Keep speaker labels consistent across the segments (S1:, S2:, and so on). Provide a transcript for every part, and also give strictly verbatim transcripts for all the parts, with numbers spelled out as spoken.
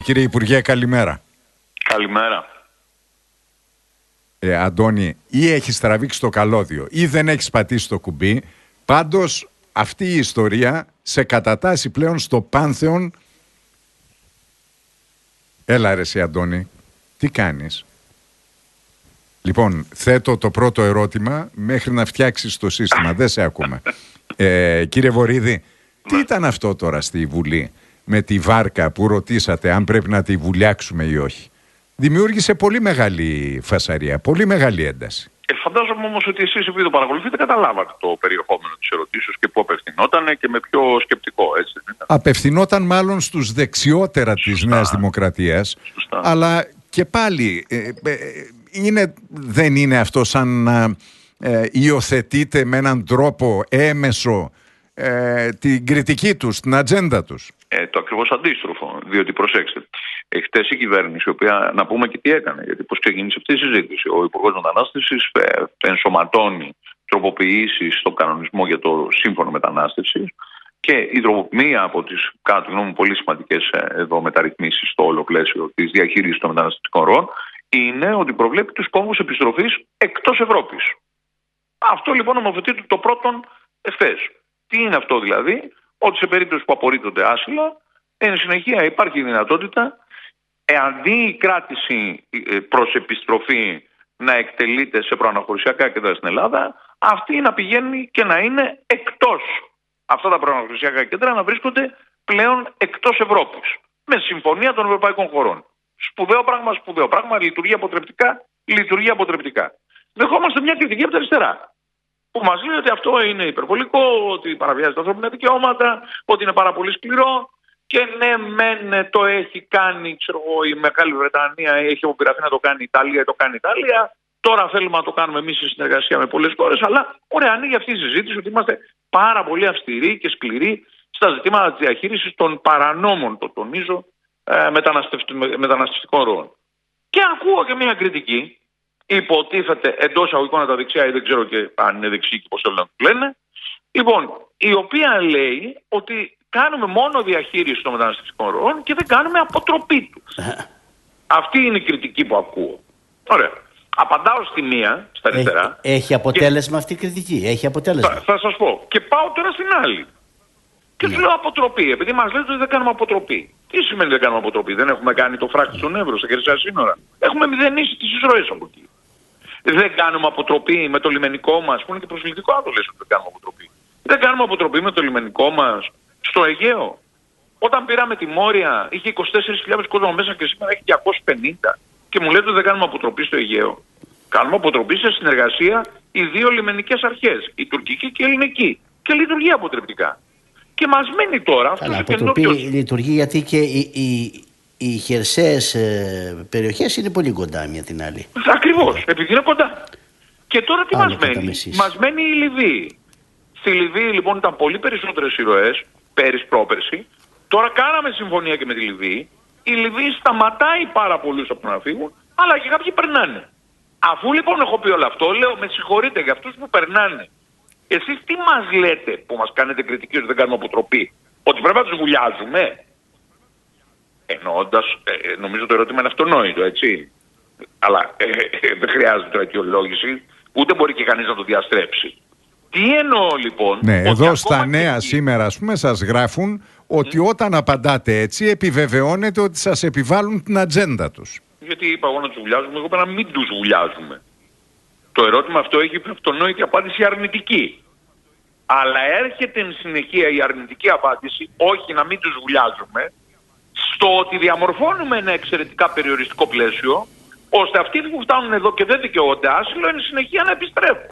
S1: κύριε Υπουργέ, καλημέρα.
S2: Καλημέρα.
S1: Ε, Αντώνη, ή έχεις τραβήξει το καλώδιο ή δεν έχεις πατήσει το κουμπί. Πάντως αυτή η ιστορία σε κατατάσσει πλέον στο πάνθεον. Έλα ρε εσύ Αντώνη, τι κάνεις? Λοιπόν, θέτω το πρώτο ερώτημα μέχρι να φτιάξεις το σύστημα. Δεν σε ακούμε. Ε, κύριε Βορίδη, τι ήταν αυτό τώρα στη Βουλή με τη βάρκα που ρωτήσατε αν πρέπει να τη βουλιάξουμε ή όχι? Δημιούργησε πολύ μεγάλη φασαρία, πολύ μεγάλη ένταση.
S2: Ε, φαντάζομαι όμως ότι εσείς, επειδή το παρακολουθείτε, καταλάβατε το περιεχόμενο της ερωτήσεως και πού απευθυνόταν και με ποιο σκεπτικό, έτσι δεν ήταν?
S1: Απευθυνόταν μάλλον στους δεξιότερα Σωστά. της Νέας Δημοκρατίας. Σωστά. Αλλά και πάλι ε, ε, είναι, δεν είναι αυτό σαν να ε, υιοθετείτε με έναν τρόπο έμεσο ε, την κριτική τους, την ατζέντα τους?
S2: Ε, το ακριβώς αντίστροφο, διότι προσέξτε. Χτες η κυβέρνηση, η οποία, να πούμε και τι έκανε, γιατί πώς ξεκίνησε αυτή η συζήτηση. Ο Υπουργός Μετανάστευσης ε, ενσωματώνει τροποποιήσεις στον κανονισμό για το σύμφωνο μετανάστευσης και η τροποποίηση από τις, κατά τη γνώμη μου, πολύ σημαντικές ε, εδώ μεταρρυθμίσεις στο όλο πλαίσιο της διαχείρισης των μεταναστευτικών ροών είναι ότι προβλέπει τους κόμβους επιστροφής εκτός Ευρώπης. Αυτό λοιπόν νομοθετείται το πρώτον ευθές. Τι είναι αυτό δηλαδή? Ότι σε περίπτωση που απορρίπτονται άσυλα, εν συνεχεία υπάρχει δυνατότητα, εαντί η κράτηση προς επιστροφή να εκτελείται σε προαναχωρησιακά κέντρα στην Ελλάδα, αυτή να πηγαίνει και να είναι εκτός. Αυτά τα προαναχωρησιακά κέντρα να βρίσκονται πλέον εκτός Ευρώπης, με συμφωνία των ευρωπαϊκών χωρών. Σπουδαίο πράγμα, σπουδαίο πράγμα, λειτουργεί αποτρεπτικά, λειτουργεί αποτρεπτικά. Δεχόμαστε μια κριτική από τα αριστερά, που μας λέει ότι αυτό είναι υπερβολικό, ότι παραβιάζει τα ανθρώπινα δικαιώματα, ότι είναι πάρα πολύ σκληρό. Και ναι, μεν το έχει κάνει, ξέρω εγώ, η Μεγάλη Βρετανία, έχει αποπειραθεί να το κάνει η Ιταλία, το κάνει η Ιταλία. Τώρα θέλουμε να το κάνουμε εμείς σε συνεργασία με πολλές χώρες. Αλλά ωραία, ανοίγει αυτή η συζήτηση ότι είμαστε πάρα πολύ αυστηροί και σκληροί στα ζητήματα της διαχείρισης των παρανόμων, το τονίζω, μεταναστευτικών ροών. Και ακούω και μια κριτική, υποτίθεται εντός εισαγωγικών τα δεξιά, ή δεν ξέρω και αν είναι δεξί και πώς θέλουν να το λένε. Λοιπόν, η οποία λέει ότι κάνουμε μόνο διαχείριση των μεταναστευτικών ροών και δεν κάνουμε αποτροπή τους. Αυτή είναι η κριτική που ακούω. Ωραία. Απαντάω στη μία, στα αριστερά.
S3: Έχει, έχει αποτέλεσμα και... αυτή η κριτική. Έχει αποτέλεσμα.
S2: Θα, θα σας πω. Και πάω τώρα στην άλλη. Και ναι. Του λέω αποτροπή. Επειδή μας λέτε ότι δεν κάνουμε αποτροπή. Τι σημαίνει δεν κάνουμε αποτροπή? Δεν έχουμε κάνει το φράκτη στον Εύρο, στα χερσαία σύνορα. Έχουμε μηδενίσει τις εισρωές από εκεί. Δεν κάνουμε αποτροπή με το λιμενικό μας, που είναι και προσβλητικό να το λες ότι δεν κάνουμε αποτροπή. Δεν κάνουμε αποτροπή με το λιμενικό μας στο Αιγαίο. Όταν πήραμε τη Μόρια είχε είκοσι τέσσερις χιλιάδες κόσμο μέσα και σήμερα έχει διακόσιους πενήντα. Και μου λέτε ότι δεν κάνουμε αποτροπή στο Αιγαίο. Κάνουμε αποτροπή σε συνεργασία οι δύο λιμενικές αρχές, η τουρκική και η ελληνική. Και λειτουργεί αποτρεπτικά. Και μας μένει τώρα αυτό.
S3: Αλλά αποτροπή λειτουργεί γιατί και οι, οι, οι χερσαίες ε, περιοχές είναι πολύ κοντά μία την άλλη.
S2: Ακριβώς, επειδή είναι κοντά. Και τώρα τι μας μένει? Μας μένει η Λιβύη. Στη Λιβύη λοιπόν ήταν πολύ περισσότερες ηρωές, πέρυσι πρόπερσι. Τώρα κάναμε συμφωνία και με τη Λιβύη. Η Λιβύη σταματάει πάρα πολλούς από να φύγουν, αλλά και κάποιοι περνάνε. Αφού λοιπόν έχω πει όλο αυτό, λέω με συγχωρείτε για αυτούς που περνάνε. Εσείς τι μας λέτε που μας κάνετε κριτική ότι δεν κάνουμε αποτροπή? Ότι πρέπει να τους βουλιάζουμε? Εννοώντας, ε, νομίζω το ερώτημα είναι αυτονόητο, έτσι. Αλλά ε, ε, δεν χρειάζεται τώρα αιτιολόγηση, ούτε μπορεί και κανείς να το διαστρέψει. Τι εννοώ λοιπόν?
S1: Ναι, εδώ στα νέα και... σήμερα ας πούμε σας γράφουν ότι mm. όταν απαντάτε έτσι επιβεβαιώνετε ότι σας επιβάλλουν την ατζέντα τους.
S2: Γιατί είπα εγώ να τους βουλιάζουμε, εγώ είπα να μην τους βουλιάζουμε. Το ερώτημα αυτό έχει αυτονόητη απάντηση αρνητική. Αλλά έρχεται εν συνεχεία η αρνητική απάντηση, όχι να μην τους βουλιάζουμε, στο ότι διαμορφώνουμε ένα εξαιρετικά περιοριστικό πλαίσιο, ώστε αυτοί που φτάνουν εδώ και δεν δικαιούνται άσυλο, εν συνεχεία να επιστρέφουν.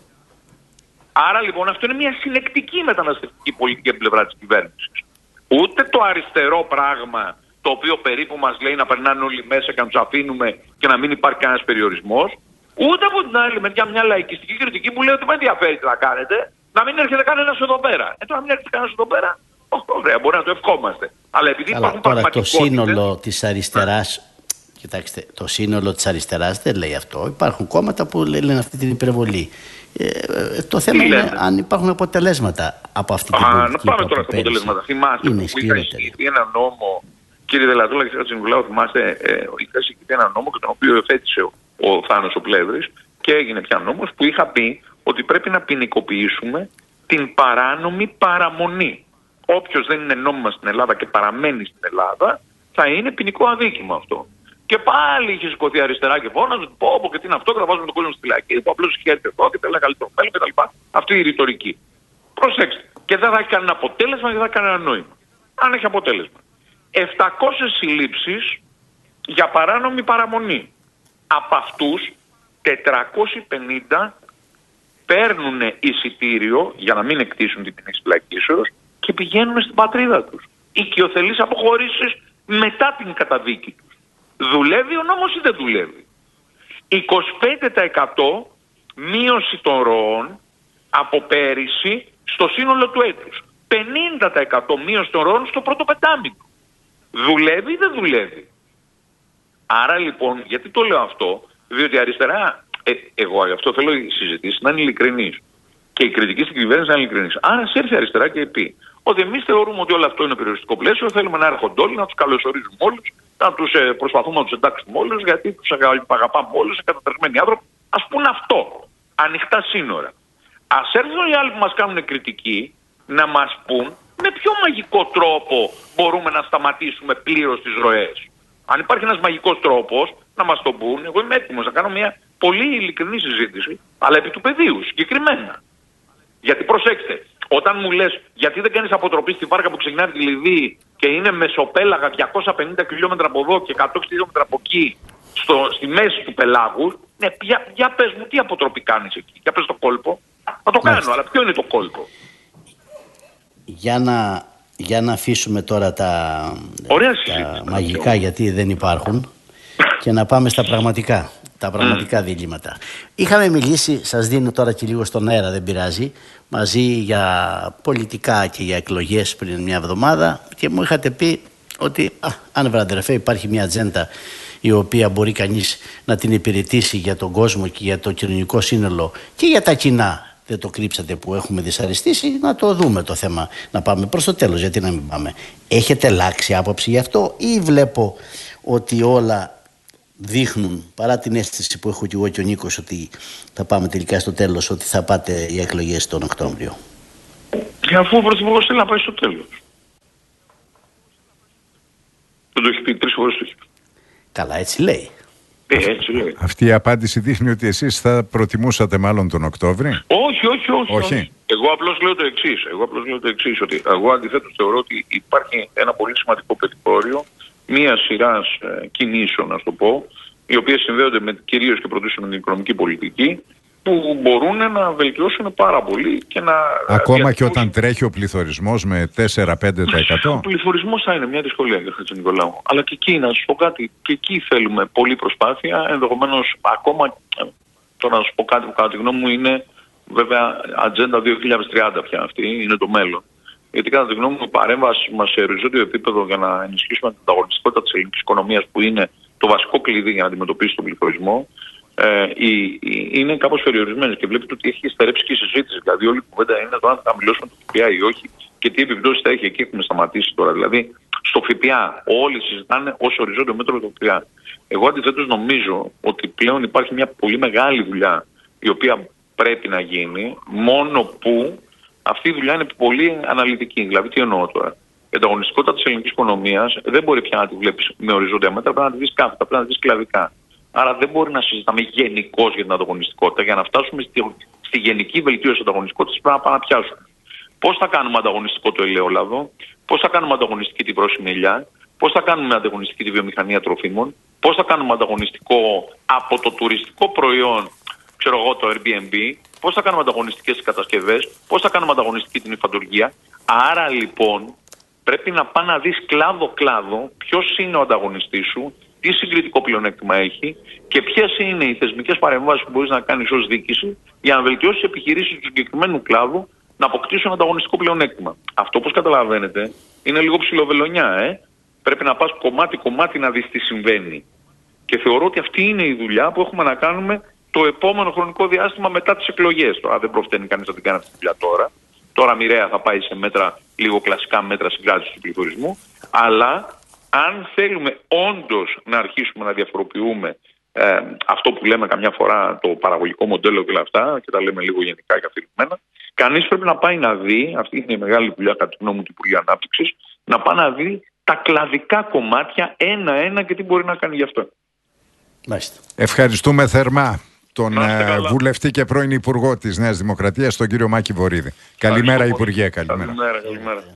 S2: Άρα λοιπόν αυτό είναι μια συνεκτική μεταναστευτική πολιτική από την πλευρά της κυβέρνησης. Ούτε το αριστερό πράγμα, το οποίο περίπου μας λέει να περνάνε όλοι μέσα και να τους αφήνουμε και να μην υπάρχει κανένας περιορισμός, ούτε από την άλλη μεριά μια λαϊκιστική κριτική που λέει ότι με ενδιαφέρει τι να κάνετε, να μην έρχεται κανένας εδώ πέρα. Ε, τώρα μην έρχεται κανένας εδώ πέρα, ωραία, μπορεί να το ευχόμαστε. Αλλά επειδή
S3: αλλά
S2: υπάρχουν
S3: τώρα το σύνολο
S2: της...
S3: της αριστεράς, κοιτάξτε, το σύνολο της αριστεράς δεν λέει αυτό. Υπάρχουν κόμματα που λένε αυτή την υπερβολή. Ε, το θέμα είναι αν υπάρχουν αποτελέσματα από αυτή την πολιτική.
S2: Να πάμε τώρα στα αποτελέσματα. Θυμάστε που είχα εισηγηθεί ένα νόμο κύριε Δελατούλα και κύριε Χατζηνικολάου, θυμάστε, ε, είχα συγκεκριθεί ένα νόμο και τον οποίο εφέτησε ο, ο Θάνος ο Πλεύρης και έγινε πια νόμος που είχα πει ότι πρέπει να ποινικοποιήσουμε την παράνομη παραμονή. Όποιος δεν είναι νόμιμα στην Ελλάδα και παραμένει στην Ελλάδα, θα είναι ποινικό αδίκημα αυτό. Και πάλι είχε σηκωθεί αριστερά και φώναζε, πω, πω και τι είναι αυτό, και θα βάζουμε τον κόσμο στη φυλακή, που απλώς είχε έρθει εδώ και θέλει καλύτερο μέλλον κτλ. Αυτή η ρητορική. Προσέξτε. Και δεν θα έχει κανένα αποτέλεσμα και δεν θα έχει κανένα νόημα. Αν έχει αποτέλεσμα. επτακόσιες συλλήψεις για παράνομη παραμονή. Από αυτούς τετρακόσιοι πενήντα παίρνουν εισιτήριο για να μην εκτίσουν την ποινή της φυλακίσεως και πηγαίνουν στην πατρίδα τους. Οικειοθελείς αποχωρήσεις μετά την καταδίκη τους. Δουλεύει ο νόμος ή δεν δουλεύει? είκοσι πέντε τοις εκατό μείωση των ροών από πέρυσι στο σύνολο του έτους. πενήντα τοις εκατό μείωση των ροών στο πρώτο πεντάμινο. Δουλεύει ή δεν δουλεύει? Άρα λοιπόν, γιατί το λέω αυτό? Διότι αριστερά, ε, εγώ γι' αυτό θέλω οι συζητήσεις να είναι ειλικρινείς. Και η κριτική στην κυβέρνηση να είναι ειλικρινής. Άρα σε έρθει αριστερά και πει ότι εμείς θεωρούμε ότι όλο αυτό είναι περιοριστικό πλαίσιο, θέλουμε να έρχονται όλοι, να τους καλωσορίζουμε όλους, να τους ε, προσπαθούμε να τους εντάξουμε όλους, γιατί τους αγαπάμε όλους, εκατατρεγμένοι άνθρωποι. Ας πούνε αυτό. Ανοιχτά σύνορα. Ας έρθουν οι άλλοι που μας κάνουν κριτική να μας πούν με ποιο μαγικό τρόπο μπορούμε να σταματήσουμε πλήρως τις ροές. Αν υπάρχει ένας μαγικός τρόπος, να μας τον πούν. Εγώ είμαι έτοιμος να κάνω μια πολύ ειλικρινή συζήτηση, αλλά επί του πεδίου, συγκεκριμένα. Γιατί προσέξτε, όταν μου λες γιατί δεν κάνεις αποτροπή στη βάρκα που ξεκινάει από τη Λιβύη και είναι μεσοπέλαγα διακόσια πενήντα χιλιόμετρα από εδώ και εκατό χιλιόμετρα από εκεί, στο, στη μέση του πελάγου, ναι, για, για πες μου τι αποτροπή κάνεις εκεί, για πες το κόλπο. Θα το κάνω, αλλά ποιο είναι το κόλπο?
S3: Για να, για να αφήσουμε τώρα τα, τα μαγικά πιο. Γιατί δεν υπάρχουν και να πάμε στα πραγματικά, τα πραγματικά mm. διλήμματα. Είχαμε μιλήσει, σας δίνω τώρα και λίγο στον αέρα, δεν πειράζει, μαζί για πολιτικά και για εκλογές πριν μια εβδομάδα και μου είχατε πει ότι α, αν βραντερεφέ υπάρχει μια ατζέντα η οποία μπορεί κανείς να την υπηρετήσει για τον κόσμο και για το κοινωνικό σύνολο και για τα κοινά. Δεν το κρύψατε που έχουμε δυσαρεστήσει, να το δούμε το θέμα, να πάμε προς το τέλος, γιατί να μην πάμε. Έχετε αλλάξει άποψη γι' αυτό ή βλέπω ότι όλα δείχνουν, παρά την αίσθηση που έχω και εγώ και ο Νίκος, ότι θα πάμε τελικά στο τέλος, ότι θα πάτε οι εκλογές τον Οκτώβριο?
S2: Και αφού ο Πρωθυπουργός θέλει να πάει στο τέλος. Δεν το έχει πει, τρεις φορές το έχει πει.
S3: Καλά, έτσι λέει.
S2: Ε, έτσι λέει.
S1: Αυτή η απάντηση δείχνει ότι εσείς θα προτιμούσατε μάλλον τον Οκτώβρη.
S2: Όχι, όχι, όχι.
S1: όχι.
S2: όχι. Εγώ απλώς λέω το εξής. Εγώ απλώς λέω το εξής, ότι εγώ αντιθέτως θεωρώ ότι υπάρχει ένα πολύ σημαντικό περιθώριο μία σειράς ε, κινήσεων, να το πω, οι οποίες συνδέονται με, κυρίως και πρωτίστως με την οικονομική πολιτική, που μπορούν να βελτιώσουν πάρα πολύ και να...
S1: Ακόμα και όταν τρέχει ο πληθωρισμός με τέσσερα με πέντε τοις εκατό.
S2: Ο πληθωρισμός θα είναι μια δυσκολία, κύριε Χατζηνικολάου. Αλλά και εκεί, να σας πω κάτι, και εκεί θέλουμε πολλή προσπάθεια, ενδεχομένως ακόμα, τώρα να σας πω κάτι που κατά τη γνώμη μου είναι βέβαια ατζέντα δύο χιλιάδες τριάντα πια, αυτή είναι το μέλλον. Γιατί κατά τη γνώμη μου η παρέμβαση μας σε οριζόντιο επίπεδο για να ενισχύσουμε την ανταγωνιστικότητα της ελληνικής οικονομίας, που είναι το βασικό κλειδί για να αντιμετωπίσει τον πληθωρισμό, Ε, η, η, είναι κάπως περιορισμένες και βλέπετε ότι έχει στερέψει και η συζήτηση. Δηλαδή, όλη η κουβέντα είναι το αν θα χαμηλώσουμε το ΦΠΑ ή όχι και τι επιπτώσεις θα έχει. Εκεί έχουμε σταματήσει τώρα. Δηλαδή, στο ΦΠΑ όλοι συζητάνε ως οριζόντιο μέτρο το ΦΠΑ. Εγώ αντιθέτως νομίζω ότι πλέον υπάρχει μια πολύ μεγάλη δουλειά η οποία πρέπει να γίνει, μόνο που αυτή η δουλειά είναι πολύ αναλυτική. Δηλαδή, τι εννοώ τώρα? Η ανταγωνιστικότητα της ελληνικής οικονομίας δεν μπορεί πια να τη βλέπεις με οριζόντια μέτρα, πρέπει να τη δεις κάθετα, πρέπει να τη δεις κλαδικά. Άρα δεν μπορεί να συζητάμε γενικώς για την ανταγωνιστικότητα. Για να φτάσουμε στη, στη γενική βελτίωση της ανταγωνιστικότητας πρέπει να πάμε να πιάσουμε. Πώς θα κάνουμε ανταγωνιστικό το ελαιόλαδο, πώς θα κάνουμε ανταγωνιστική την πρόσημη ελιά, πώς θα κάνουμε ανταγωνιστική τη βιομηχανία τροφίμων, πώς θα κάνουμε ανταγωνιστικό από το τουριστικό προϊόν, ξέρω εγώ, το Airbnb, πώς θα κάνουμε ανταγωνιστικές τις κατασκευές, πώς θα κάνουμε ανταγωνιστική την υφαντουργία. Άρα λοιπόν πρέπει να πας να δεις κλάδο-κλάδο ποιος είναι ο ανταγωνιστής σου, τι συγκριτικό πλεονέκτημα έχει και ποιες είναι οι θεσμικές παρεμβάσεις που μπορείς να κάνεις ως διοίκηση για να βελτιώσεις τις επιχειρήσεις του συγκεκριμένου κλάδου να αποκτήσουν ανταγωνιστικό πλεονέκτημα. Αυτό, όπως καταλαβαίνετε, είναι λίγο ψιλοβελονιά, ε. Πρέπει να πας κομμάτι-κομμάτι να δεις τι συμβαίνει. Και θεωρώ ότι αυτή είναι η δουλειά που έχουμε να κάνουμε το επόμενο χρονικό διάστημα μετά τις εκλογές. Τώρα δεν προφταίνει κανείς να την κάνει αυτή τη δουλειά τώρα. Τώρα μοιραία θα πάει σε μέτρα, λίγο κλασικά μέτρα συγκράτησης του πληθωρισμού. Αλλά αν θέλουμε όντως να αρχίσουμε να διαφοροποιούμε ε, αυτό που λέμε καμιά φορά το παραγωγικό μοντέλο και όλα αυτά, και τα λέμε λίγο γενικά και αφηρημένα, κανείς πρέπει να πάει να δει, αυτή είναι η μεγάλη δουλειά κατά τη γνώμη μου του Υπουργείου Ανάπτυξης, να πάει να δει τα κλαδικά κομμάτια ένα-ένα και τι μπορεί να κάνει γι' αυτό.
S3: Μάλιστα.
S1: Ευχαριστούμε θερμά τον βουλευτή και πρώην Υπουργό της Νέας Δημοκρατίας, τον κύριο Μάκη Βορίδη. Καλημέρα, Υπουργέ. Καλημέρα.
S2: Καλημέρα, καλημέρα.